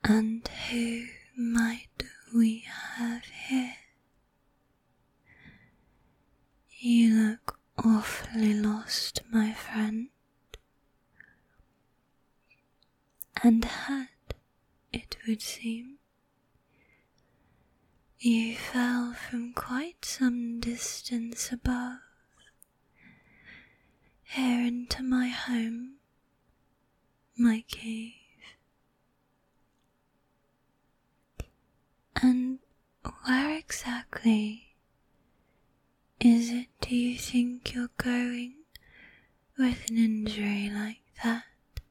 And who might we have here? You look awfully lost, my friend, and had, it would seem, you fell from quite some distance above, here into my home, my cave. And where exactly is it, do you think, you're going with an injury like that?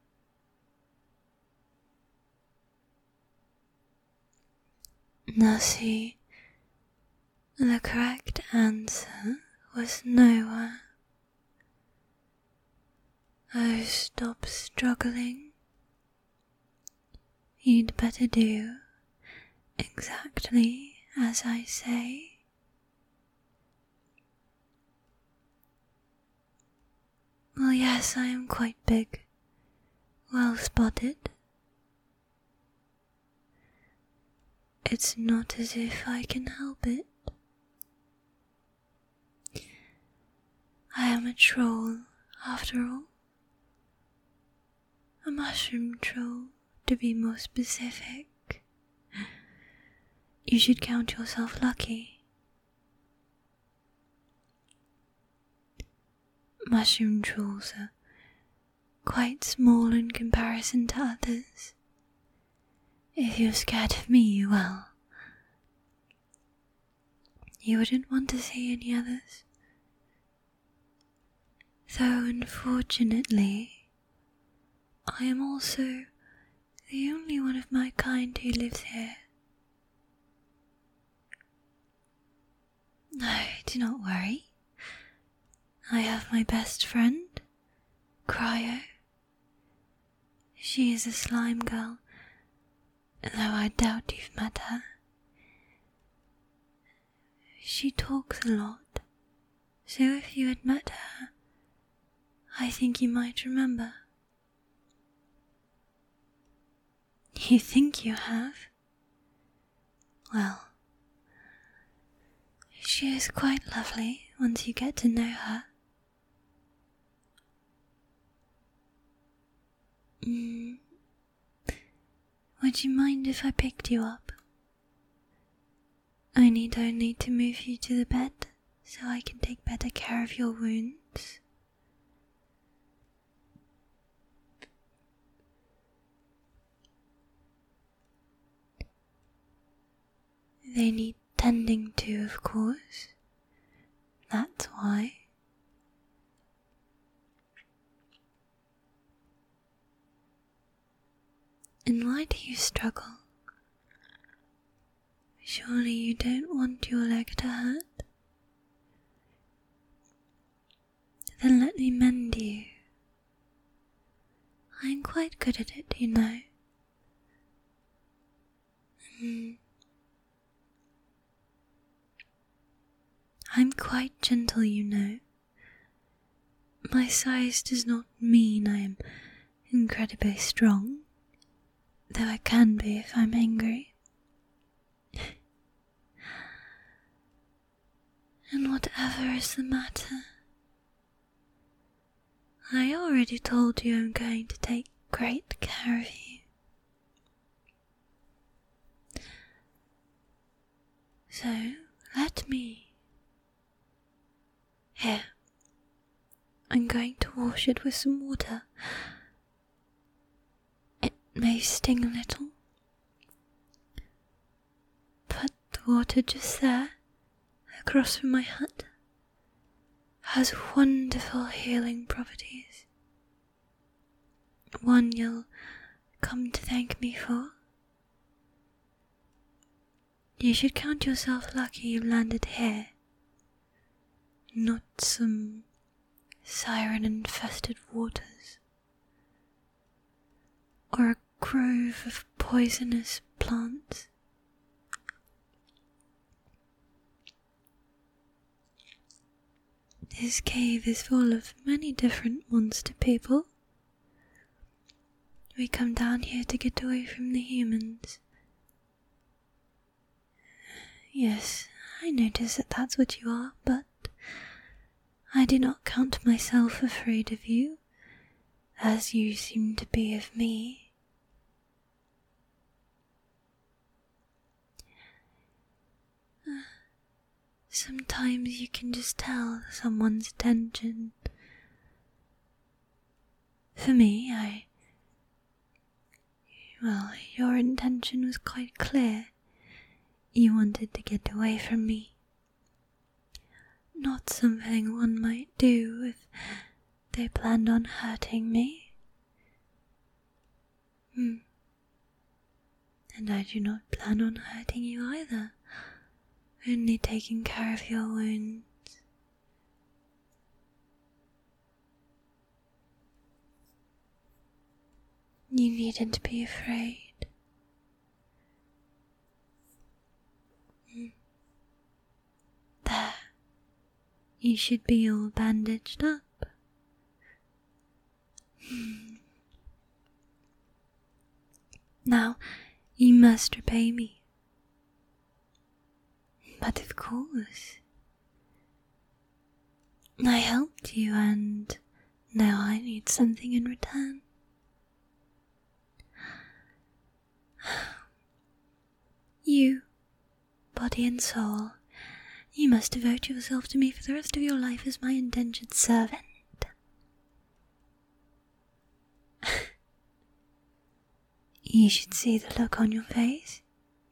Now see, the correct answer was nowhere. Oh, stop struggling. You'd better do exactly as I say. Well, yes, I am quite big. Well spotted. It's not as if I can help it. I am a troll, after all. A mushroom troll, to be more specific. You should count yourself lucky. Mushroom trolls are quite small in comparison to others. If you're scared of me, well, you wouldn't want to see any others. Though unfortunately, I am also the only one of my kind who lives here. No, do not worry. I have my best friend, Cryo. She is a slime girl, though I doubt you've met her. She talks a lot, so if you had met her, I think you might remember. You think you have? Well, she is quite lovely once you get to know her. Would you mind if I picked you up? I need only to move you to the bed so I can take better care of your wounds. They need tending to, of course. That's why. And why do you struggle? Surely you don't want your leg to hurt? Then let me mend you. I'm quite good at it, you know. I'm quite gentle, you know. My size does not mean I am incredibly strong, though I can be if I'm angry. And whatever is the matter? I already told you I'm going to take great care of you. So, let me. Here. I'm going to wash it with some water. It may sting a little. But the water just there, across from my hut, has wonderful healing properties. One you'll come to thank me for. You should count yourself lucky you landed here, not some siren-infested waters, or a grove of poisonous plants. This cave is full of many different monster people. We come down here to get away from the humans. Yes, I notice that that's what you are, but I do not count myself afraid of you, as you seem to be of me. Sometimes you can just tell someone's intention. For me, your intention was quite clear. You wanted to get away from me. Not something one might do if they planned on hurting me. And I do not plan on hurting you either, only taking care of your wounds. You needn't be afraid. There. You should be all bandaged up. Now, you must repay me. But of course, I helped you and now I need something in return. You, body and soul, you must devote yourself to me for the rest of your life as my indentured servant. You should see the look on your face.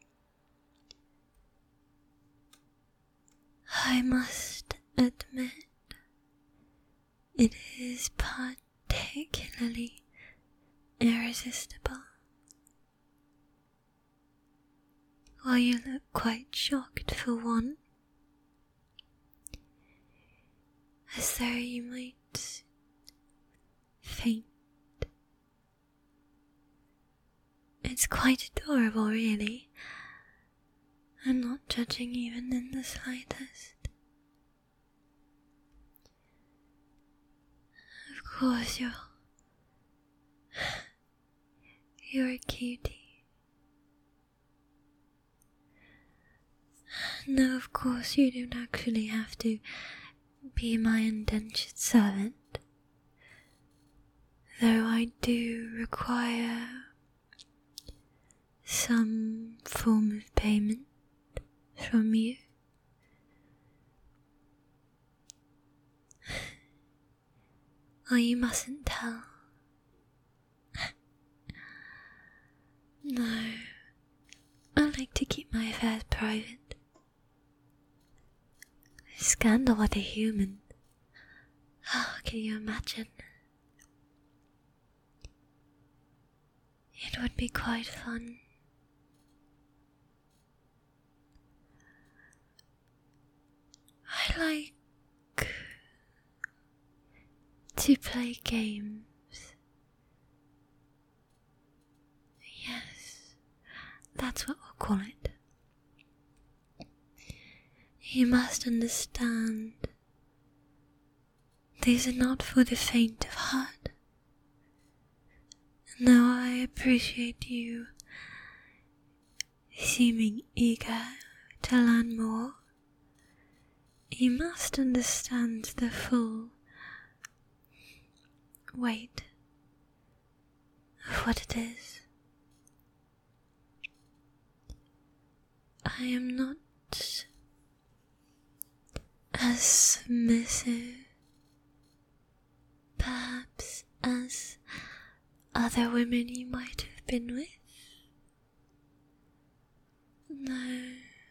I must admit, it is particularly irresistible. While you look quite shocked for one, as though you might faint. It's quite adorable, really. I'm not judging even in the slightest. Of course, you're a cutie. No, of course you don't actually have to be my indentured servant, though I do require some form of payment from you. Oh, you mustn't tell. No, I like to keep my affairs private. Scandal with a human. Oh, can you imagine? It would be quite fun. I like to play games. Yes, that's what we'll call it. You must understand, these are not for the faint of heart. Now I appreciate you seeming eager to learn more. You must understand the full weight of what it is. I am not as submissive, perhaps, as other women you might have been with. No.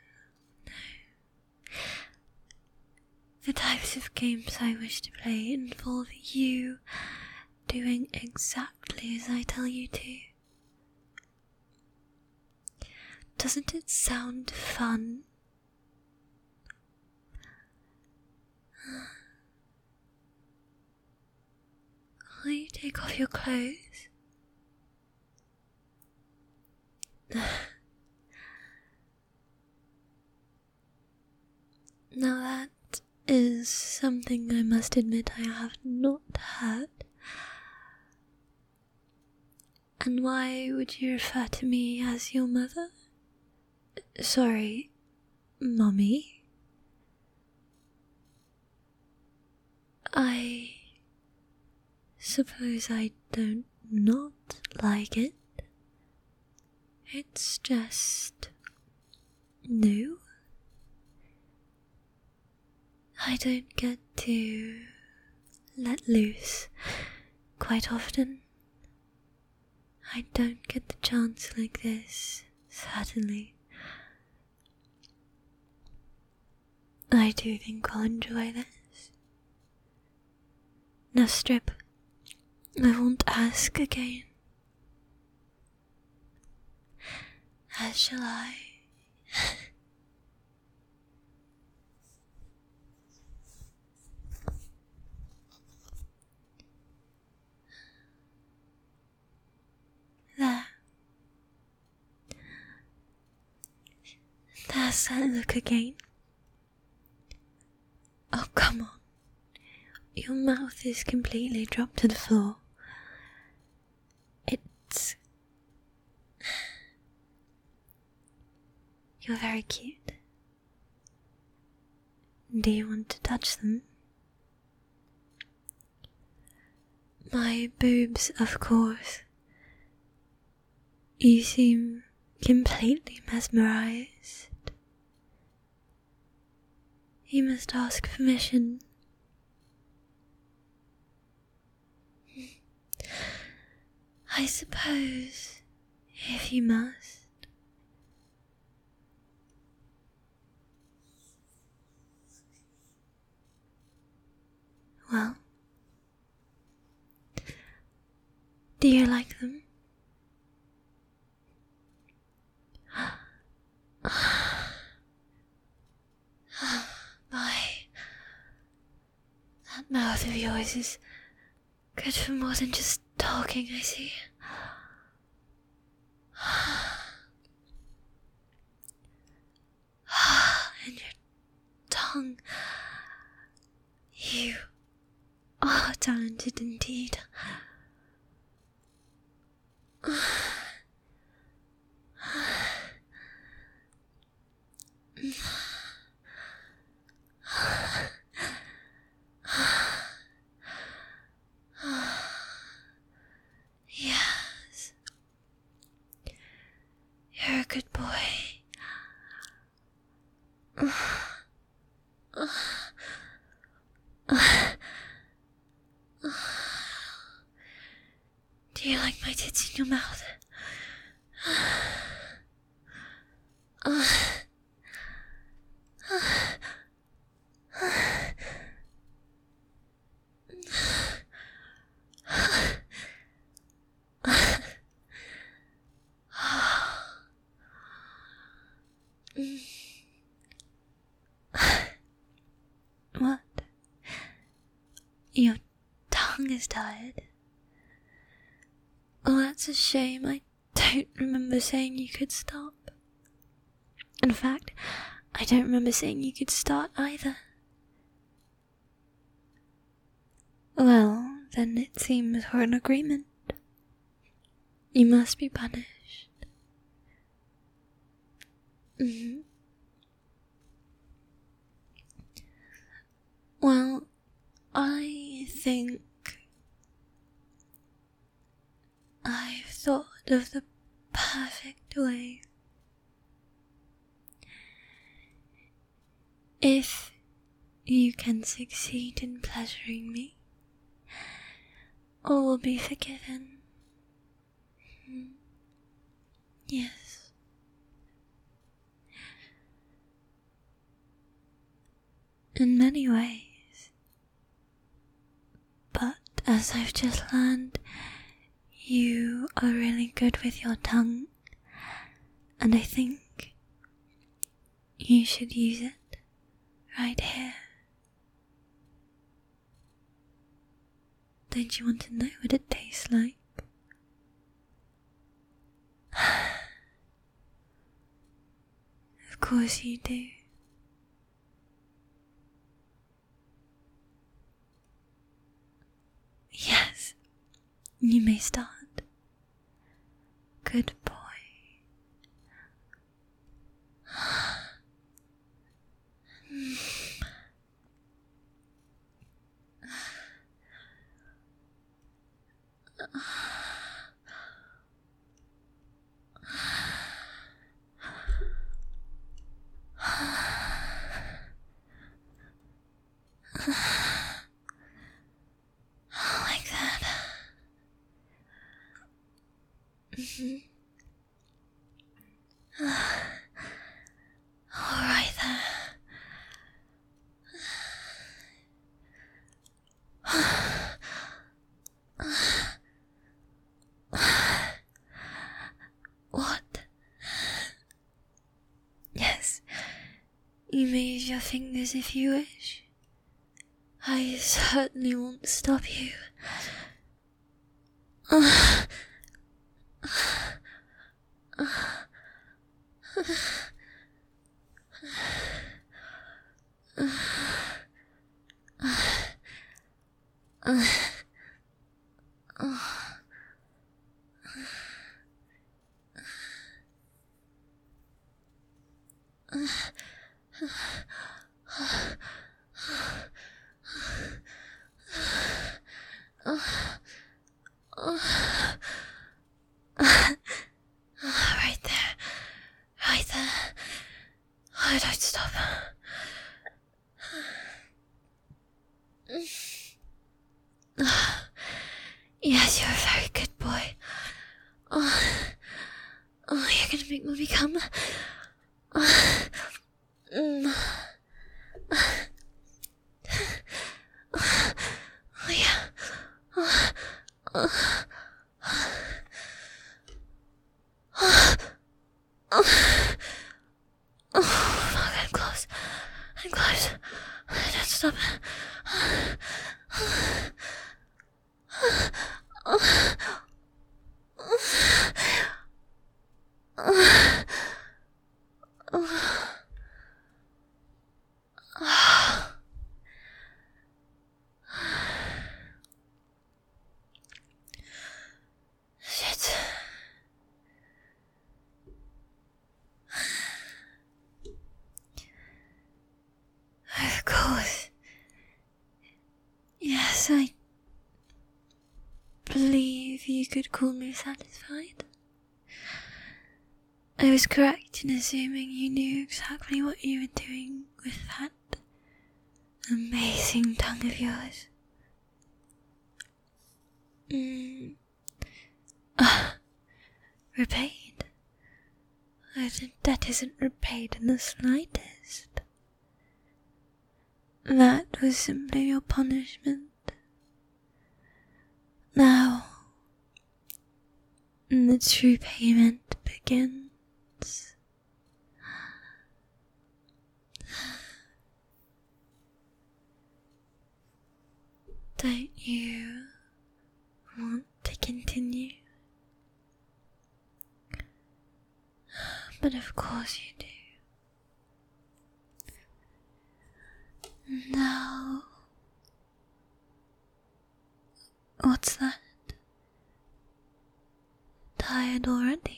The types of games I wish to play involve you doing exactly as I tell you to. Doesn't it sound fun? Will you take off your clothes? Now that is something I must admit I have not heard. And why would you refer to me as your mother? Sorry, Mommy. I suppose I don't not like it. It's just new. I don't get to let loose quite often. I don't get the chance like this, certainly. I do think I'll enjoy this. Now strip. I won't ask again. As shall I. There. There's that look again. Oh, come on. Your mouth is completely dropped to the floor. It's... You're very cute. Do you want to touch them? My boobs, of course. You seem completely mesmerized. You must ask permission. I suppose, if you must. Well, do you like them? That mouth of yours is good for more than just talking, I see. And your tongue. You are talented indeed. Yes. You're a good boy. Do you like my tits in your mouth? What? Your tongue is tired? Oh, that's a shame. I don't remember saying you could stop. In fact, I don't remember saying you could start either. Well, then it seems we're in agreement. You must be punished. Well, I think I've thought of the perfect way. If you can succeed in pleasuring me, all will be forgiven. Yes. In many ways. But as I've just learned, you are really good with your tongue, and I think you should use it right here. Don't you want to know what it tastes like? Of course you do. Yes, you may start. good boy. Like that. Alright then. What? Yes, you may use your fingers if you wish. I certainly won't stop you. Right there. Right there. Oh, don't stop. Yes, you're a very good boy. Oh, you're gonna make me come. Oh, yeah. Fuck, I'm close. I'm close. Don't stop. Shit. Of course. Yes, I believe you could call me satisfied. I was correct in assuming you knew exactly what you were doing with that amazing tongue of yours. Repaid? That isn't repaid in the slightest. That was simply your punishment. Now, the true payment begins. Don't you want to continue? But of course you do. Now, what's that? Tired already?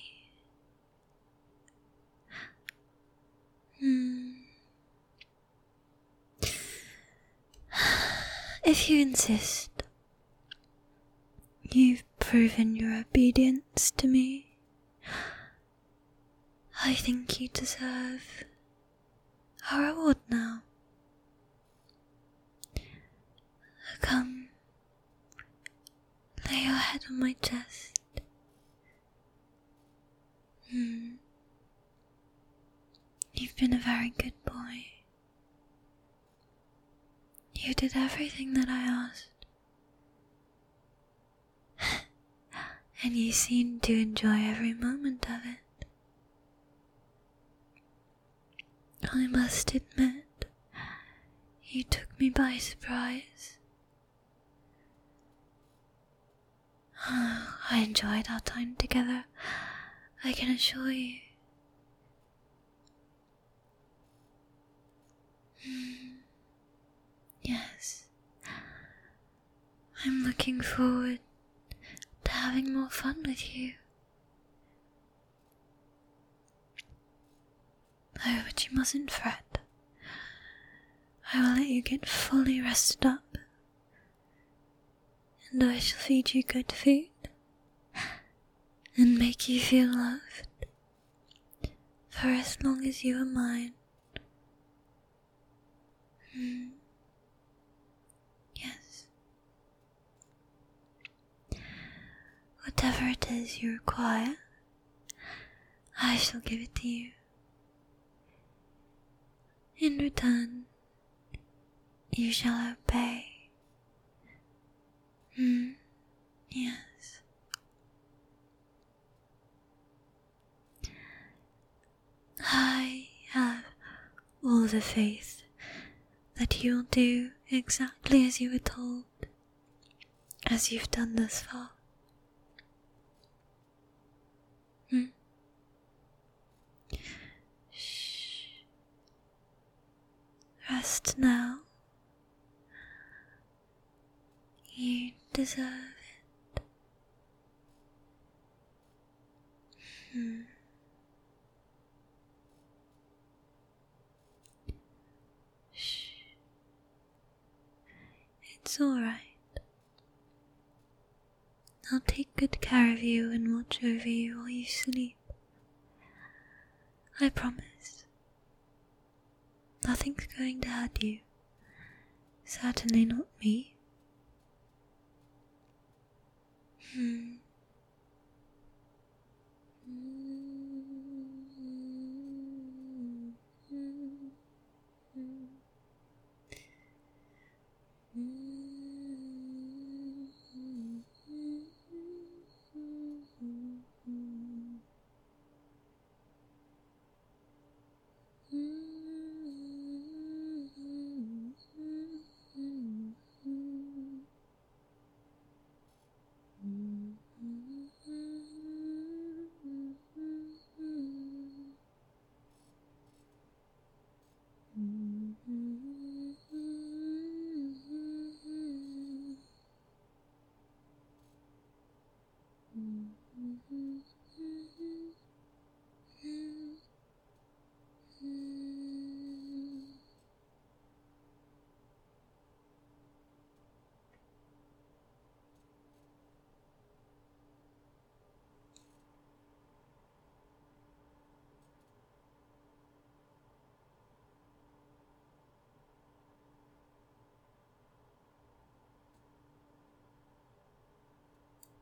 If you insist, you've proven your obedience to me. I think you deserve a reward now. Come, lay your head on my chest. You've been a very good boy. You did everything that I asked. And you seemed to enjoy every moment of it. I must admit, you took me by surprise. I enjoyed our time together, I can assure you. Yes, I'm looking forward to having more fun with you Oh, but you mustn't fret. I will let you get fully rested up, and I shall feed you good food and make you feel loved for as long as you are mine. Yes. Whatever it is you require, I shall give it to you. In return, you shall obey. Yes. I have all the faith that you'll do exactly as you were told, as you've done thus far. Shh. Rest now. You deserve it. Shh. It's alright. I'll take good care of you and watch over you while you sleep. I promise. Nothing's going to hurt you. Certainly not me.